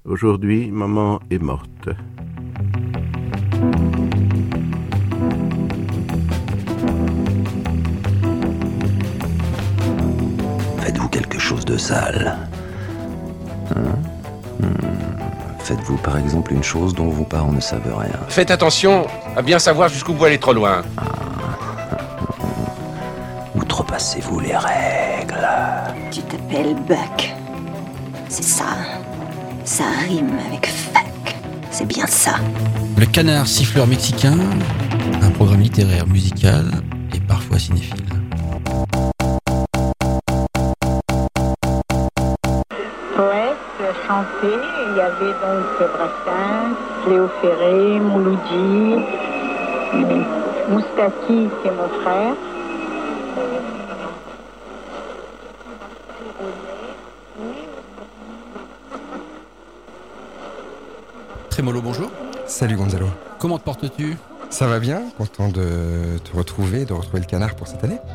Aujourd'hui, maman est morte. Faites-vous quelque chose de sale. Faites-vous par exemple une chose dont vos parents ne savent rien. Faites attention à bien savoir jusqu'où vous allez trop loin. Outrepassez-vous les règles. Tu t'appelles Buck. C'est ça. Ça rime avec fuck. C'est bien ça. Le Canard siffleur mexicain, un programme littéraire, musical et parfois cinéphile. Poète, chanté, il y avait donc Brassens, Léo Ferré, Mouloudji, Moustaki, c'est mon frère. Trémolo, bonjour. Salut Gonzalo. Comment te portes-tu ? Ça va bien, content de te retrouver, de retrouver le Canard pour cette année.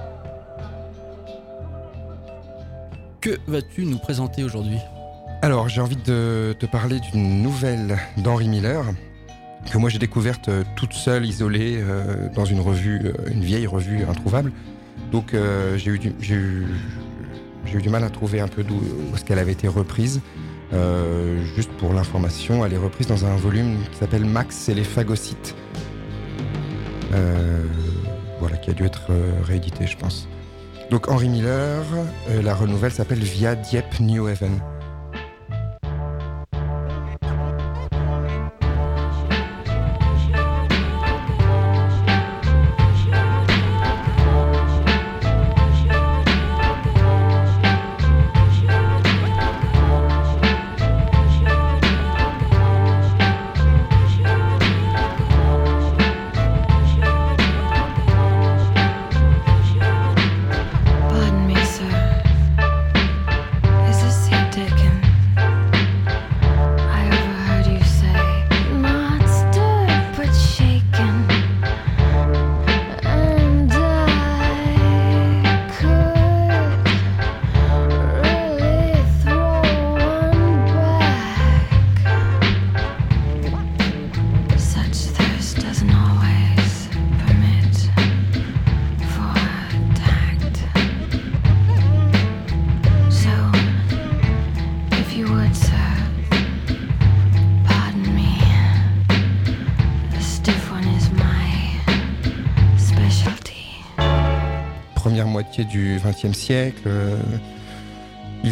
Que vas-tu nous présenter aujourd'hui ? Alors, j'ai envie de te parler d'une nouvelle d'Henry Miller que moi j'ai découverte toute seule, isolée, dans une revue, une vieille revue introuvable. Donc j'ai eu du mal à trouver un peu d'où est-ce qu'elle avait été reprise. Juste pour l'information, elle est reprise dans un volume qui s'appelle Max et les phagocytes. Voilà, qui a dû être réédité, je pense. Donc Henry Miller, la renouvelle s'appelle Via Dieppe New Haven. Première moitié du XXe siècle, il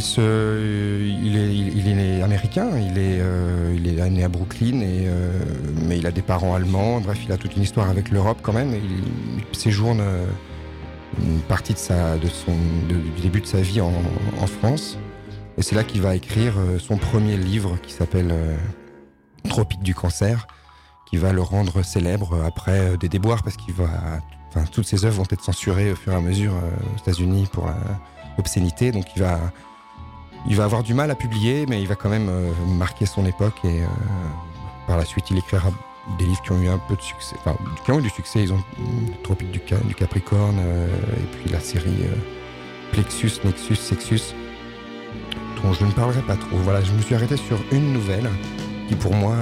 est américain, il est né à Brooklyn, mais il a des parents allemands. Bref, il a toute une histoire avec l'Europe quand même. Il séjourne une partie du début de sa vie en France. Et c'est là qu'il va écrire son premier livre qui s'appelle Tropique du cancer, qui va le rendre célèbre après des déboires parce toutes ses œuvres vont être censurées au fur et à mesure aux États-Unis pour l'obscénité. Donc il va avoir du mal à publier, mais il va quand même marquer son époque. Et par la suite, il écrira des livres qui ont eu un peu de succès, qui ont eu du succès. Ils ont Tropique du Capricorne, et puis la série Plexus, Nexus, Sexus, dont je ne parlerai pas trop. Voilà, je me suis arrêté sur une nouvelle qui, pour moi,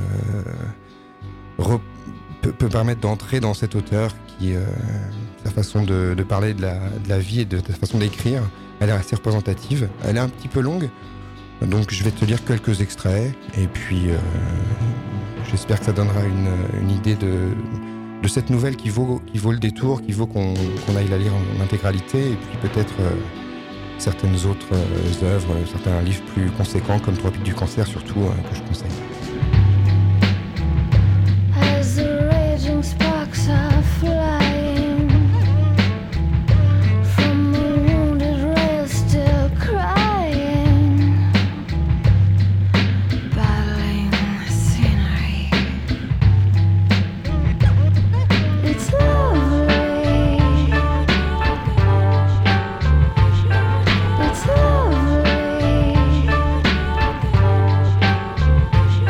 peut permettre d'entrer dans cet auteur qui, sa façon de parler de la vie et de sa façon d'écrire, elle est assez représentative. Elle est un petit peu longue, donc je vais te lire quelques extraits et puis j'espère que ça donnera une idée de cette nouvelle qui vaut le détour, qui vaut qu'on aille la lire en intégralité, et puis peut-être certaines autres œuvres, certains livres plus conséquents comme Tropique du cancer surtout, que je conseille. Sparks are flying from the wounded rail, still crying, battling the scenery. It's lovely. It's lovely.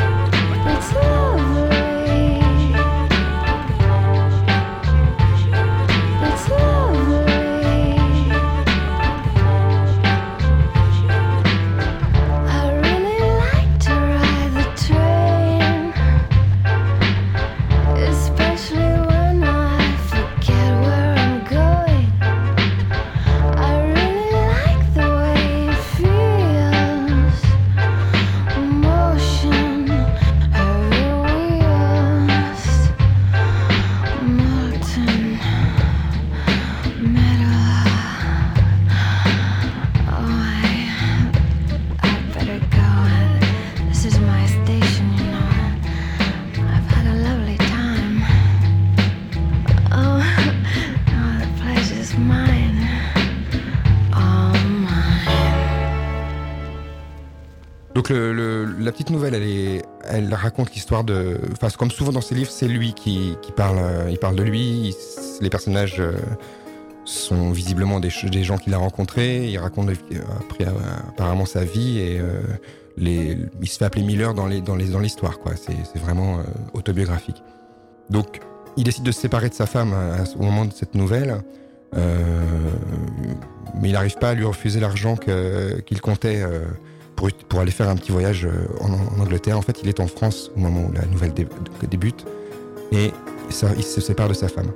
cette nouvelle, elle raconte l'histoire de... Enfin, comme souvent dans ses livres, c'est lui qui parle. Il parle de lui. Les personnages sont visiblement des gens qu'il a rencontrés. Il raconte après, apparemment sa vie et il se fait appeler Miller dans l'histoire, quoi. C'est vraiment autobiographique. Donc, il décide de se séparer de sa femme au moment de cette nouvelle. Mais il n'arrive pas à lui refuser l'argent qu'il comptait pour aller faire un petit voyage en Angleterre. En fait, il est en France au moment où la nouvelle débute et il se sépare de sa femme.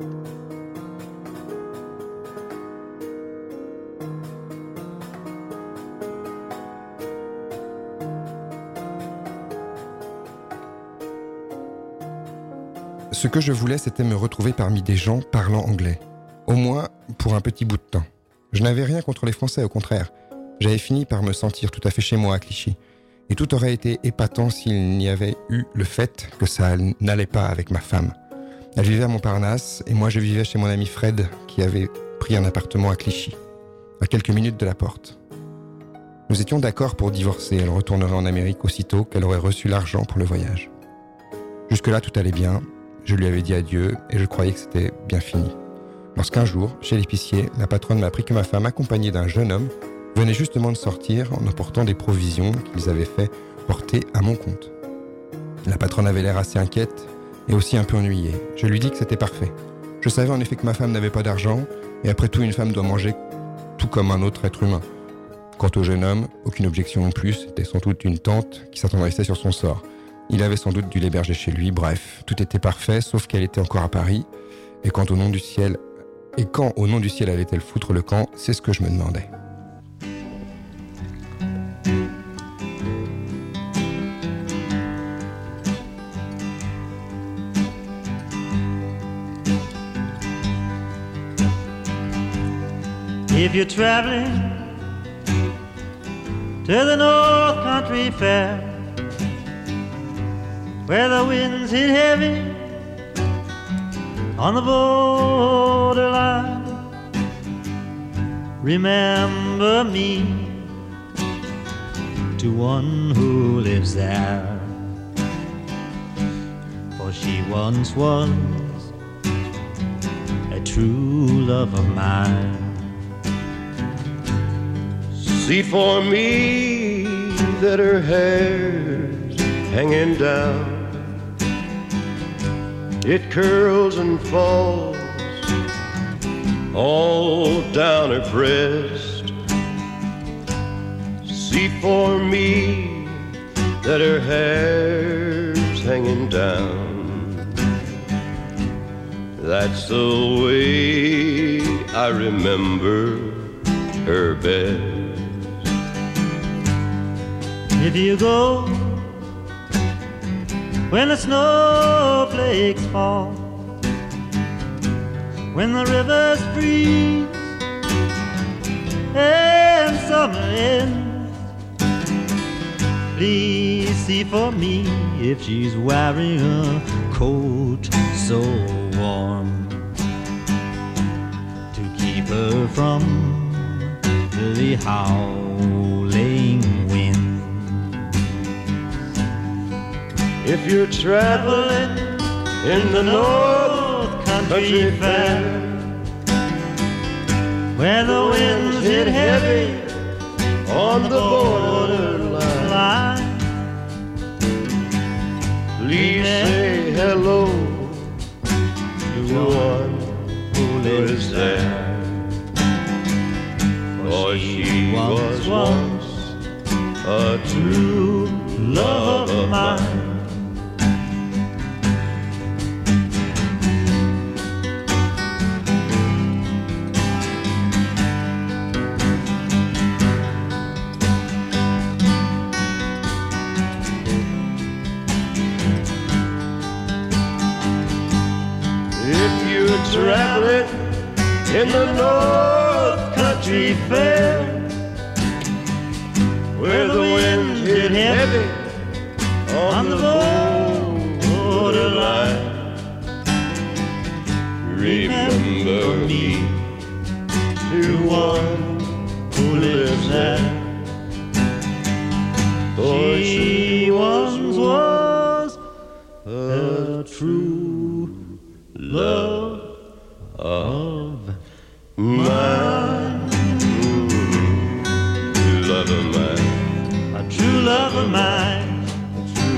Ce que je voulais, c'était me retrouver parmi des gens parlant anglais. Au moins pour un petit bout de temps. Je n'avais rien contre les Français, au contraire. J'avais fini par me sentir tout à fait chez moi à Clichy. Et tout aurait été épatant s'il n'y avait eu le fait que ça n'allait pas avec ma femme. Elle vivait à Montparnasse et moi je vivais chez mon ami Fred qui avait pris un appartement à Clichy, à quelques minutes de la porte. Nous étions d'accord pour divorcer. Elle retournerait en Amérique aussitôt qu'elle aurait reçu l'argent pour le voyage. Jusque-là, tout allait bien. Je lui avais dit adieu et je croyais que c'était bien fini. Lorsqu'un jour, chez l'épicier, la patronne m'a appris que ma femme, accompagnée d'un jeune homme, venait justement de sortir en apportant des provisions qu'ils avaient fait porter à mon compte. La patronne avait l'air assez inquiète et aussi un peu ennuyée. Je lui dis que c'était parfait. Je savais en effet que ma femme n'avait pas d'argent et après tout, une femme doit manger tout comme un autre être humain. Quant au jeune homme, aucune objection non plus, c'était sans doute une tante qui s'attendrissait sur son sort. Il avait sans doute dû l'héberger chez lui, bref, tout était parfait, sauf qu'elle était encore à Paris. Et quand au nom du ciel allait-elle foutre le camp, c'est ce que je me demandais. If you're traveling to the North Country Fair, where the winds hit heavy on the borderline, remember me to one who lives there, for she once was a true love of mine. See for me that her hair's hanging down. It curls and falls all down her breast. See for me that her hair's hanging down. That's the way I remember her best. If you go when the snowflakes fall, when the rivers freeze and summer ends, please see for me if she's wearing a coat so warm to keep her from the howling wind. If you're traveling in the North Country Fair, where the winds hit heavy on the borderline, please say hello to one who lives there, for she was once a true love of mine. Traveling in the North Country Fair, where the winds hit heavy on the borderline, remember me to one who lives there, for she was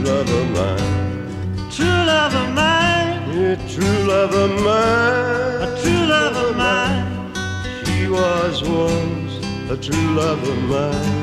love of mine. True love of mine. Yeah, true love of mine. A true love of mine. She was once a true love of mine.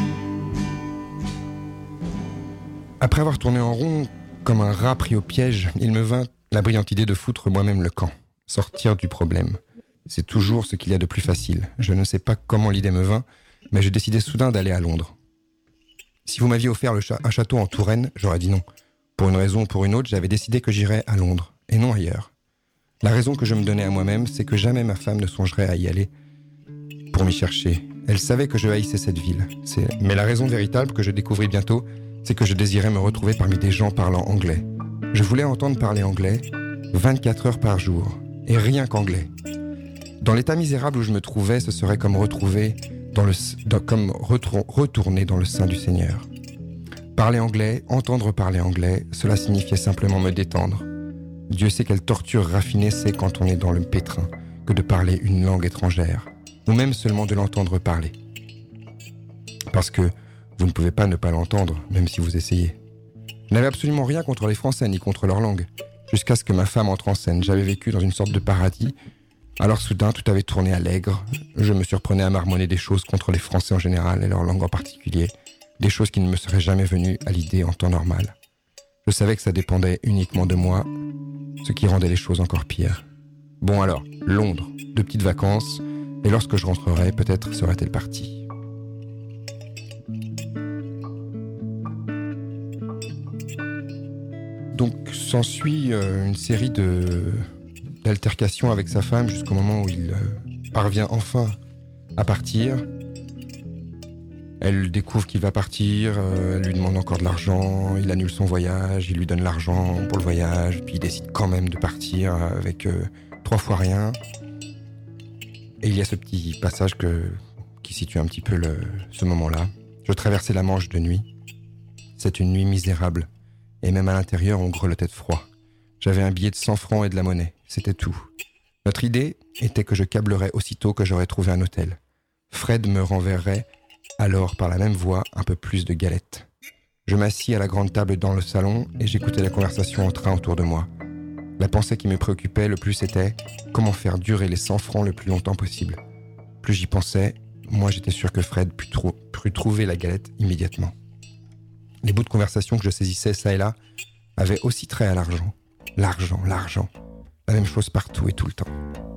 Après avoir tourné en rond comme un rat pris au piège, il me vint la brillante idée de foutre moi-même le camp, sortir du problème. C'est toujours ce qu'il y a de plus facile. Je ne sais pas comment l'idée me vint, mais je décidai soudain d'aller à Londres. Si vous m'aviez offert un château en Touraine, j'aurais dit non. Pour une raison ou pour une autre, j'avais décidé que j'irais à Londres, et non ailleurs. La raison que je me donnais à moi-même, c'est que jamais ma femme ne songerait à y aller pour m'y chercher. Elle savait que je haïssais cette ville. Mais la raison véritable que je découvris bientôt, c'est que je désirais me retrouver parmi des gens parlant anglais. Je voulais entendre parler anglais 24 heures par jour, et rien qu'anglais. Dans l'état misérable où je me trouvais, ce serait comme retourner dans le sein du Seigneur. Parler anglais, entendre parler anglais, cela signifiait simplement me détendre. Dieu sait quelle torture raffinée c'est quand on est dans le pétrin que de parler une langue étrangère, ou même seulement de l'entendre parler. Parce que vous ne pouvez pas ne pas l'entendre, même si vous essayez. Je n'avais absolument rien contre les Français ni contre leur langue, jusqu'à ce que ma femme entre en scène. J'avais vécu dans une sorte de paradis. Alors soudain, tout avait tourné à l'aigre. Je me surprenais à marmonner des choses contre les Français en général et leur langue en particulier, des choses qui ne me seraient jamais venues à l'idée en temps normal. Je savais que ça dépendait uniquement de moi, ce qui rendait les choses encore pires. Bon alors, Londres, 2 petites vacances, et lorsque je rentrerai, peut-être serait-elle partie. Donc s'ensuit une série d'altercations avec sa femme jusqu'au moment où il parvient enfin à partir. Elle découvre qu'il va partir, elle lui demande encore de l'argent, il annule son voyage, il lui donne l'argent pour le voyage, puis il décide quand même de partir avec 3 fois rien. Et il y a ce petit passage qui situe un petit peu ce moment-là. Je traversais la Manche de nuit. C'est une nuit misérable. Et même à l'intérieur, on grelottait de froid. J'avais un billet de 100 francs et de la monnaie. C'était tout. Notre idée était que je câblerais aussitôt que j'aurais trouvé un hôtel. Fred me renverrait alors par la même voie un peu plus de galettes. Je m'assis à la grande table dans le salon et j'écoutais la conversation en train autour de moi. La pensée qui me préoccupait le plus était comment faire durer les 100 francs le plus longtemps possible. Plus j'y pensais, moins j'étais sûr que Fred pût trouver la galette immédiatement. Les bouts de conversation que je saisissais ça et là avaient aussi trait à l'argent. L'argent, l'argent. La même chose partout et tout le temps.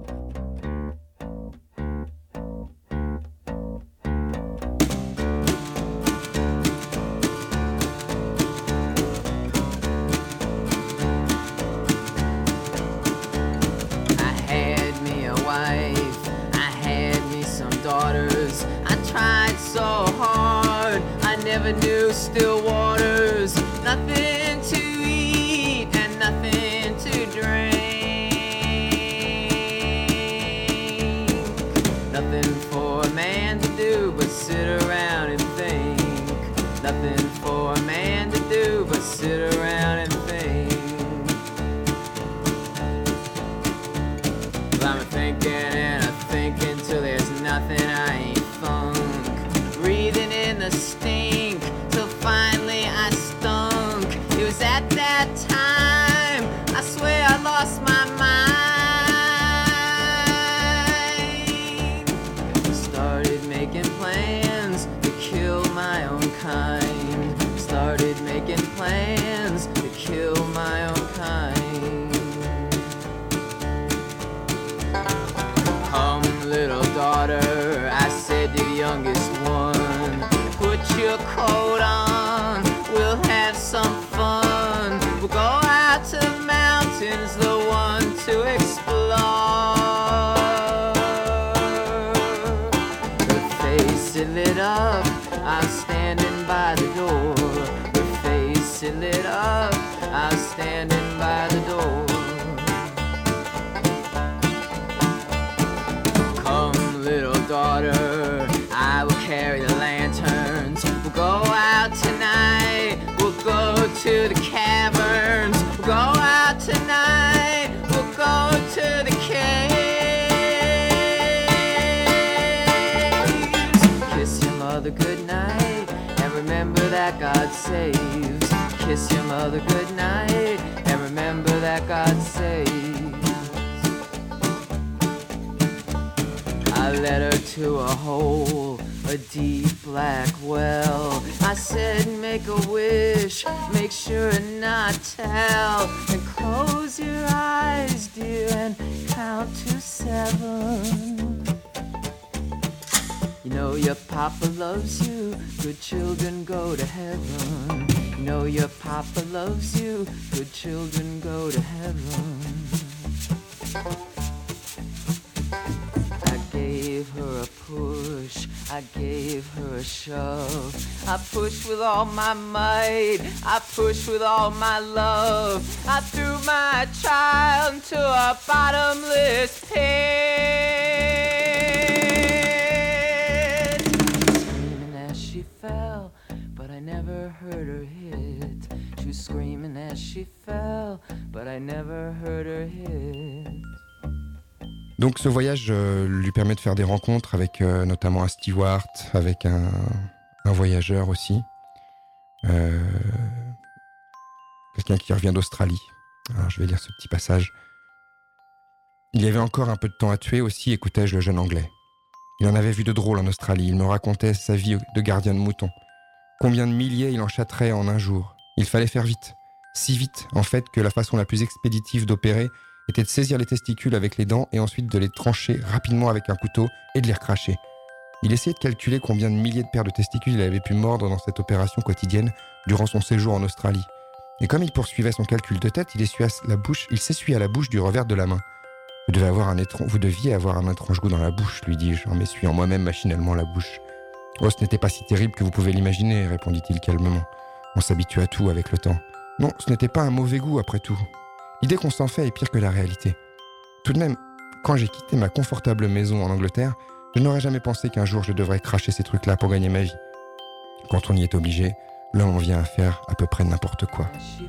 Knew still waters, nothing to eat and nothing to drink. Nothing for a man to do but sit around and think. Nothing for a man to do but sit around and think. Well, I'm thinking and I'm thinking till there's nothing I ain't thunk. Breathing in the stink till finally I stunk. It was at that time I swear I lost my mind. Started making plans to kill my own kind. Started making plans to kill my own kind. Come, little daughter, I said to the youngest one, put your coat on, we'll have some fun. We'll go out to the mountains, the one to explore. Her face it lit up, I was standing by the door. Her face it lit up, I was standing by the door. Come, little daughter, I will carry the lanterns. We'll go out tonight, we'll go to the caverns. We'll go out tonight, we'll go to the caves. Kiss your mother goodnight and remember that God saves. Kiss your mother goodnight and remember that God saves. I led her to a hole, a deep black well. I said make a wish, make sure not tell, and close your eyes, dear, and count to 7. You know your papa loves you, good children go to heaven. You know your papa loves you, good children go to heaven. I gave her a push, I gave her a shove. I pushed with all my might, I pushed with all my love. I threw my child into a bottomless pit. Screaming as she fell, but I never heard her hit. She was screaming as she fell, but I never heard her hit. Donc ce voyage lui permet de faire des rencontres avec notamment un steward, avec un voyageur aussi. Quelqu'un qui revient d'Australie. Alors je vais lire ce petit passage. Il y avait encore un peu de temps à tuer aussi, écoutais-je le jeune anglais. Il en avait vu de drôles en Australie. Il me racontait sa vie de gardien de moutons. Combien de milliers il en châterait en un jour. Il fallait faire vite. Si vite, en fait, que la façon la plus expéditive d'opérer était de saisir les testicules avec les dents et ensuite de les trancher rapidement avec un couteau et de les recracher. Il essayait de calculer combien de milliers de paires de testicules il avait pu mordre dans cette opération quotidienne durant son séjour en Australie. Et comme il poursuivait son calcul de tête, il s'essuya la bouche du revers de la main. Vous deviez avoir un étrange goût dans la bouche, lui dis-je, en m'essuyant moi-même machinalement la bouche. Oh, ce n'était pas si terrible que vous pouvez l'imaginer, répondit-il calmement. On s'habitue à tout avec le temps. Non, ce n'était pas un mauvais goût après tout. L'idée qu'on s'en fait est pire que la réalité. Tout de même, quand j'ai quitté ma confortable maison en Angleterre, je n'aurais jamais pensé qu'un jour je devrais cracher ces trucs-là pour gagner ma vie. Quand on y est obligé, l'homme en vient à faire à peu près n'importe quoi.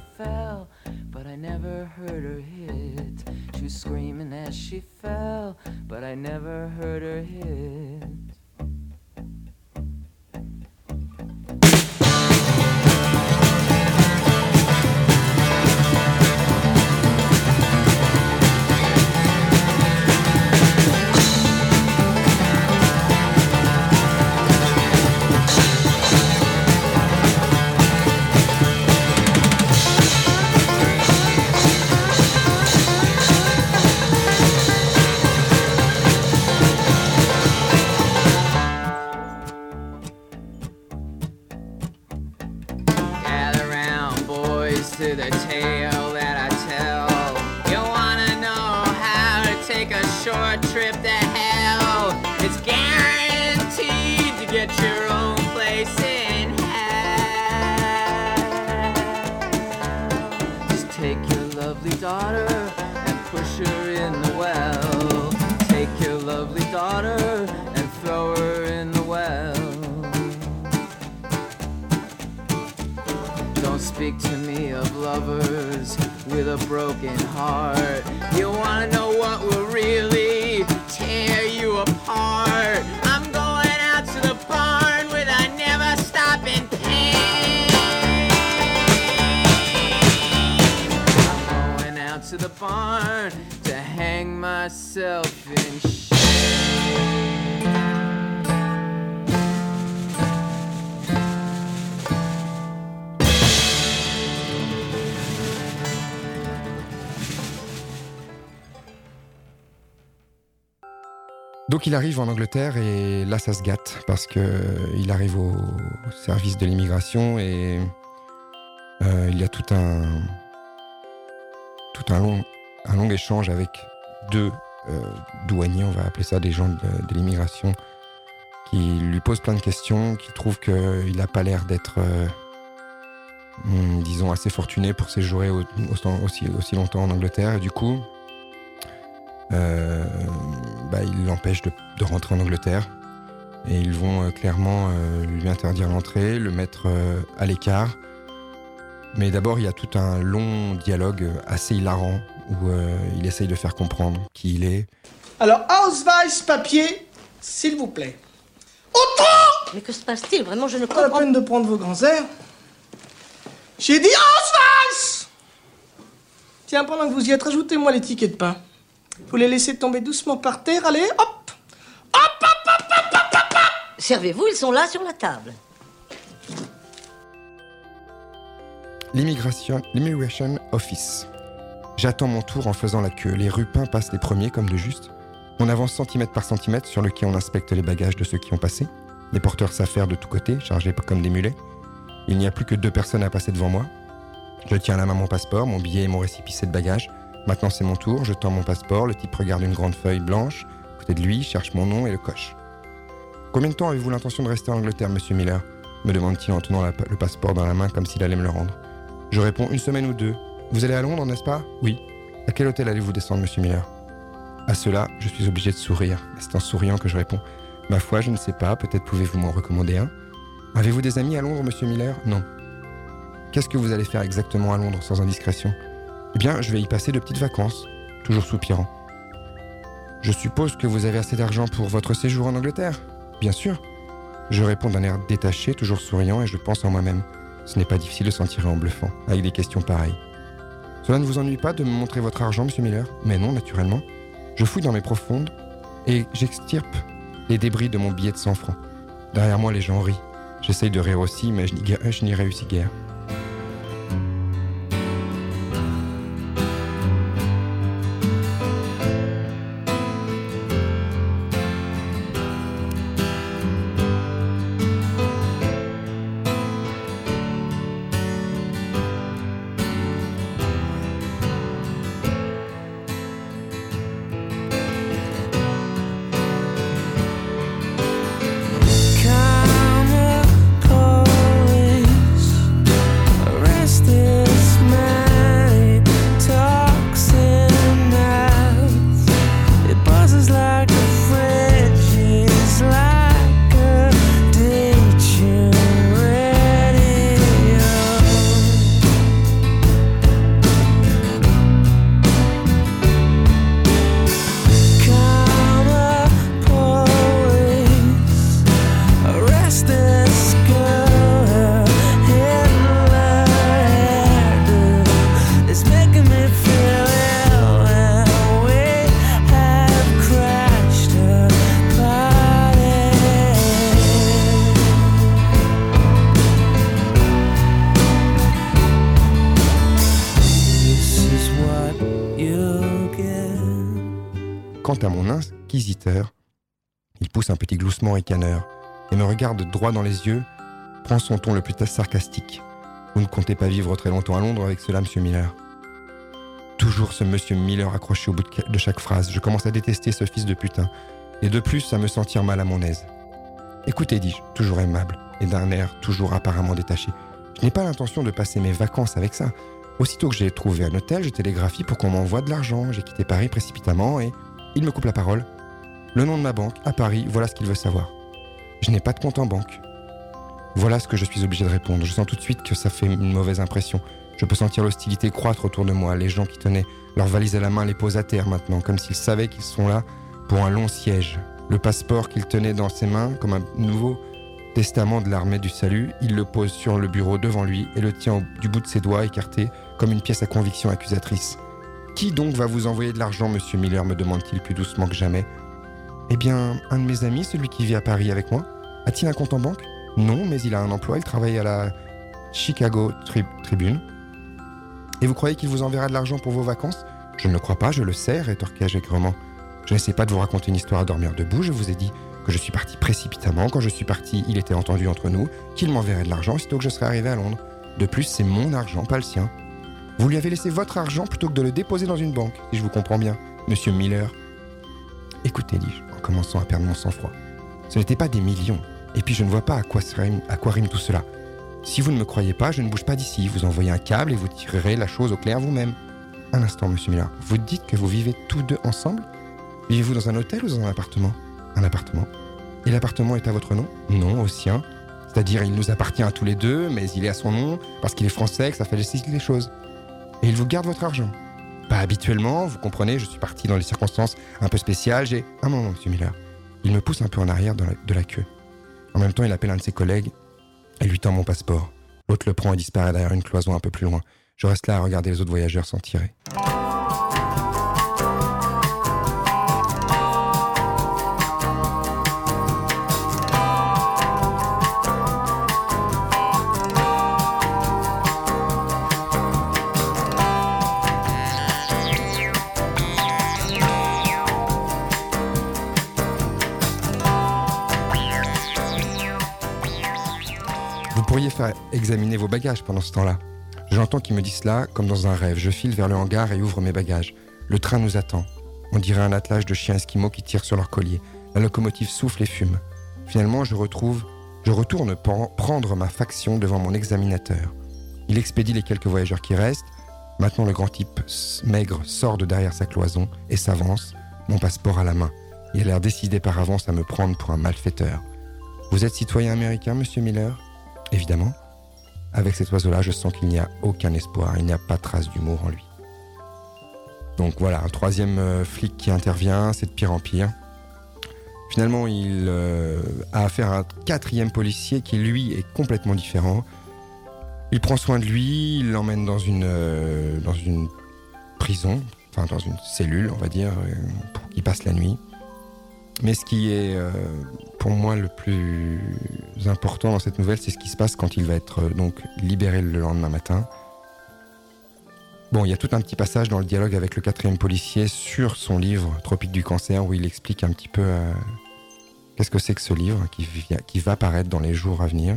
To the tale that I tell. You wanna know how to take a short trip to hell? It's guaranteed to get your own place in hell. Just take your lovely daughter and push her in the well. Take your lovely daughter and throw her in the well. Don't speak to me of lovers with a broken heart. You wanna know what will really tear you apart? I'm going out to the barn with a never stopping pain. I'm going out to the barn to hang myself in shame. Donc il arrive en Angleterre et là ça se gâte parce qu'il arrive au service de l'immigration et il y a tout un long échange avec deux douaniers, on va appeler ça des gens de l'immigration, qui lui posent plein de questions, qui trouvent qu'il n'a pas l'air d'être, disons, assez fortuné pour séjourner aussi longtemps en Angleterre et du coup... il l'empêche de rentrer en Angleterre et ils vont clairement lui interdire l'entrée, le mettre à l'écart. Mais d'abord, il y a tout un long dialogue assez hilarant où il essaye de faire comprendre qui il est. Alors, Ausweis, papier, s'il vous plaît. Autant! Mais que se passe-t-il? Vraiment, je ne Pas la comprends peine de prendre vos grands airs. J'ai dit Oswald! Tiens, pendant que vous y êtes, rajoutez-moi les tickets de pain. Vous les laissez tomber doucement par terre, allez, hop! Servez-vous, ils sont là sur la table. L'immigration office. J'attends mon tour en faisant la queue. Les rupins passent les premiers comme de juste. On avance centimètre par centimètre sur le quai, on inspecte les bagages de ceux qui ont passé. Les porteurs s'affairent de tous côtés, chargés comme des mulets. Il n'y a plus que 2 personnes à passer devant moi. Je tiens à la main mon passeport, mon billet et mon récépissé de bagages. Maintenant c'est mon tour, je tends mon passeport, le type regarde une grande feuille blanche. À côté de lui, cherche mon nom et le coche. « Combien de temps avez-vous l'intention de rester en Angleterre, monsieur Miller ?» me demande-t-il en tenant le passeport dans la main comme s'il allait me le rendre. Je réponds 1 semaine ou 2. Vous allez à Londres, n'est-ce pas ? Oui. À quel hôtel allez-vous descendre, monsieur Miller ? À cela, je suis obligé de sourire. C'est en souriant que je réponds. Ma foi, je ne sais pas, peut-être pouvez-vous m'en recommander un. Avez-vous des amis à Londres, monsieur Miller ? Non. Qu'est-ce que vous allez faire exactement à Londres, sans indiscrétion ? Eh bien, je vais y passer de petites vacances, toujours soupirant. Je suppose que vous avez assez d'argent pour votre séjour en Angleterre ? Bien sûr. Je réponds d'un air détaché, toujours souriant, et je pense en moi-même. Ce n'est pas difficile de s'en tirer en bluffant, avec des questions pareilles. Cela ne vous ennuie pas de me montrer votre argent, monsieur Miller ? Mais non, naturellement. Je fouille dans mes profondes et j'extirpe les débris de mon billet de 100 francs. Derrière moi, les gens rient. J'essaye de rire aussi, mais je n'y réussis guère. Quant à mon inquisiteur, il pousse un petit gloussement ricaneur et me regarde droit dans les yeux, prend son ton le plus sarcastique. Vous ne comptez pas vivre très longtemps à Londres avec cela, monsieur Miller. Toujours ce monsieur Miller accroché au bout de chaque phrase. Je commence à détester ce fils de putain. Et de plus, à me sentir mal à mon aise. Écoutez, dis-je, toujours aimable, et d'un air toujours apparemment détaché. Je n'ai pas l'intention de passer mes vacances avec ça. Aussitôt que j'ai trouvé un hôtel, je télégraphie pour qu'on m'envoie de l'argent. J'ai quitté Paris précipitamment et... Il me coupe la parole. Le nom de ma banque, à Paris, voilà ce qu'il veut savoir. Je n'ai pas de compte en banque. Voilà ce que je suis obligé de répondre. Je sens tout de suite que ça fait une mauvaise impression. Je peux sentir l'hostilité croître autour de moi. Les gens qui tenaient leurs valises à la main les posent à terre maintenant, comme s'ils savaient qu'ils sont là pour un long siège. Le passeport qu'il tenait dans ses mains, comme un nouveau testament de l'armée du salut, il le pose sur le bureau devant lui et le tient du bout de ses doigts écartés comme une pièce à conviction accusatrice. « Qui donc va vous envoyer de l'argent, monsieur Miller ?» me demande-t-il plus doucement que jamais. « Eh bien, un de mes amis, celui qui vit à Paris avec moi. A-t-il un compte en banque ? Non, mais il a un emploi, il travaille à la Chicago Tribune. Et vous croyez qu'il vous enverra de l'argent pour vos vacances ? Je ne le crois pas, je le sais, rétorquai-je aigrement. Je n'essaie pas de vous raconter une histoire à dormir debout, je vous ai dit que je suis parti précipitamment. Quand je suis parti, il était entendu entre nous qu'il m'enverrait de l'argent aussitôt que je serais arrivé à Londres. De plus, c'est mon argent, pas le sien. Vous lui avez laissé votre argent plutôt que de le déposer dans une banque, si je vous comprends bien, monsieur Miller. Écoutez, dis-je, en commençant à perdre mon sang-froid. Ce n'était pas des millions. Et puis je ne vois pas à quoi rime tout cela. Si vous ne me croyez pas, je ne bouge pas d'ici. Vous envoyez un câble et vous tirerez la chose au clair vous-même. Un instant, monsieur Miller. Vous dites que vous vivez tous deux ensemble ? Vivez-vous dans un hôtel ou dans un appartement ? Un appartement. Et l'appartement est à votre nom ? Non, au sien. C'est-à-dire, il nous appartient à tous les deux, mais il est à son nom, parce qu'il est français, que ça facilite les choses. Et il vous garde votre argent ? Pas habituellement, vous comprenez, je suis parti dans des circonstances un peu spéciales, j'ai... Un moment, monsieur Miller. Il me pousse un peu en arrière de la queue. En même temps, il appelle un de ses collègues et lui tend mon passeport. L'autre le prend et disparaît derrière une cloison un peu plus loin. Je reste là à regarder les autres voyageurs s'en tirer. Vous pourriez faire examiner vos bagages pendant ce temps-là. J'entends qu'il me dit cela comme dans un rêve. Je file vers le hangar et ouvre mes bagages. Le train nous attend. On dirait un attelage de chiens esquimaux qui tirent sur leur collier. La locomotive souffle et fume. Finalement, je retourne prendre ma faction devant mon examinateur. Il expédie les quelques voyageurs qui restent. Maintenant, le grand type maigre sort de derrière sa cloison et s'avance, mon passeport à la main. Il a l'air décidé par avance à me prendre pour un malfaiteur. Vous êtes citoyen américain, monsieur Miller ? Évidemment. Avec cet oiseau-là, je sens qu'il n'y a aucun espoir, il n'y a pas trace d'humour en lui. Donc voilà, un troisième flic qui intervient, c'est de pire en pire. Finalement, il a affaire à un quatrième policier qui, lui, est complètement différent. Il prend soin de lui, il l'emmène dans une prison, enfin dans une cellule, on va dire, pour qu'il passe la nuit. Mais ce qui est pour moi le plus important dans cette nouvelle, c'est ce qui se passe quand il va être donc libéré le lendemain matin. Bon, il y a tout un petit passage dans le dialogue avec le quatrième policier sur son livre Tropique du cancer où il explique un petit peu qu'est-ce que c'est que ce livre qui va paraître dans les jours à venir.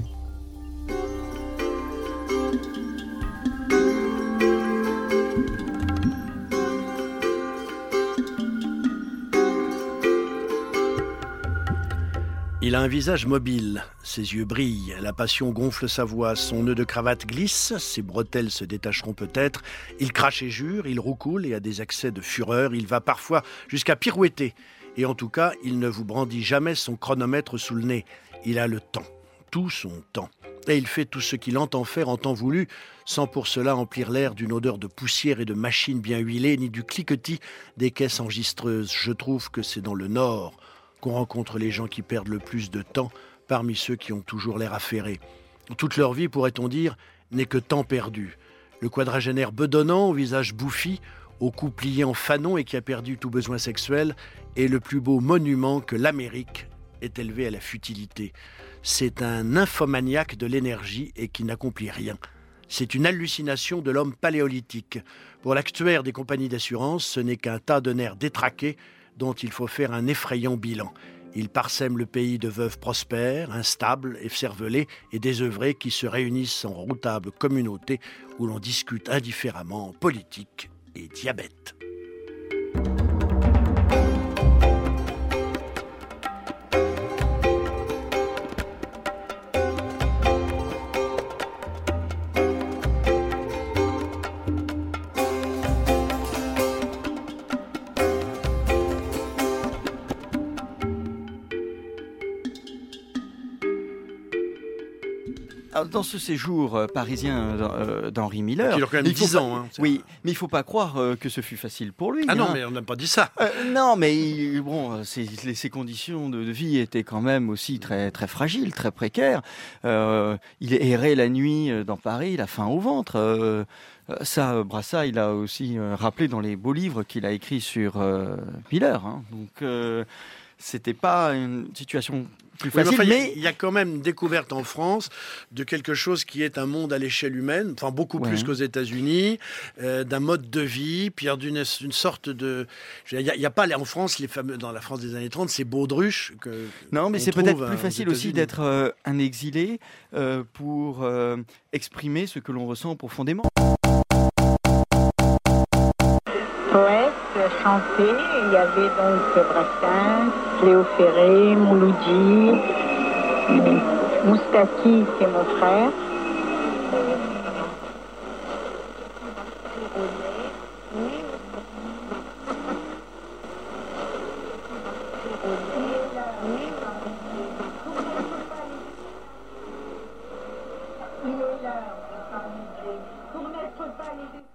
Il a un visage mobile, ses yeux brillent, la passion gonfle sa voix, son nœud de cravate glisse, ses bretelles se détacheront peut-être, il crache et jure, il roucoule et a des accès de fureur, il va parfois jusqu'à pirouetter. Et en tout cas, il ne vous brandit jamais son chronomètre sous le nez. Il a le temps, tout son temps. Et il fait tout ce qu'il entend faire en temps voulu, sans pour cela emplir l'air d'une odeur de poussière et de machines bien huilées, ni du cliquetis des caisses enregistreuses. Je trouve que c'est dans le Nord qu'on rencontre les gens qui perdent le plus de temps parmi ceux qui ont toujours l'air affairés. Toute leur vie, pourrait-on dire, n'est que temps perdu. Le quadragénaire bedonnant, au visage bouffi, au cou plié en fanon et qui a perdu tout besoin sexuel, est le plus beau monument que l'Amérique ait élevé à la futilité. C'est un nymphomaniaque de l'énergie et qui n'accomplit rien. C'est une hallucination de l'homme paléolithique. Pour l'actuaire des compagnies d'assurance, ce n'est qu'un tas de nerfs détraqués dont il faut faire un effrayant bilan. Il parsème le pays de veuves prospères, instables, écervelées et désœuvrées qui se réunissent en redoutable communauté où l'on discute indifféremment politique et diabète. Dans ce séjour parisien d'Henri Miller... Il a quand même 10 ans. Hein, oui, mais il ne faut pas croire que ce fut facile pour lui. Ah non, mais on n'a pas dit ça. Non, mais bon, ses conditions de vie étaient quand même aussi très, très fragiles, très précaires. Il errait la nuit dans Paris, il a faim au ventre. Ça, Brassat, il a aussi rappelé dans les beaux livres qu'il a écrits sur Miller. Hein. Donc, c'était pas une situation... plus facile, mais il y a quand même une découverte en France de quelque chose qui est un monde à l'échelle humaine, enfin beaucoup plus qu'aux États-Unis, d'un mode de vie, puis d'une sorte de... Il n'y a pas en France, les fameux, dans la France des années 30, ces baudruches que... Non, mais c'est peut-être plus facile aussi d'être un exilé pour exprimer ce que l'on ressent profondément. Poète, chanté, il y avait donc Brassens, Léo Ferré, Mouloudji, Moustaki, c'est mon frère. Il est là, pour n'être pas les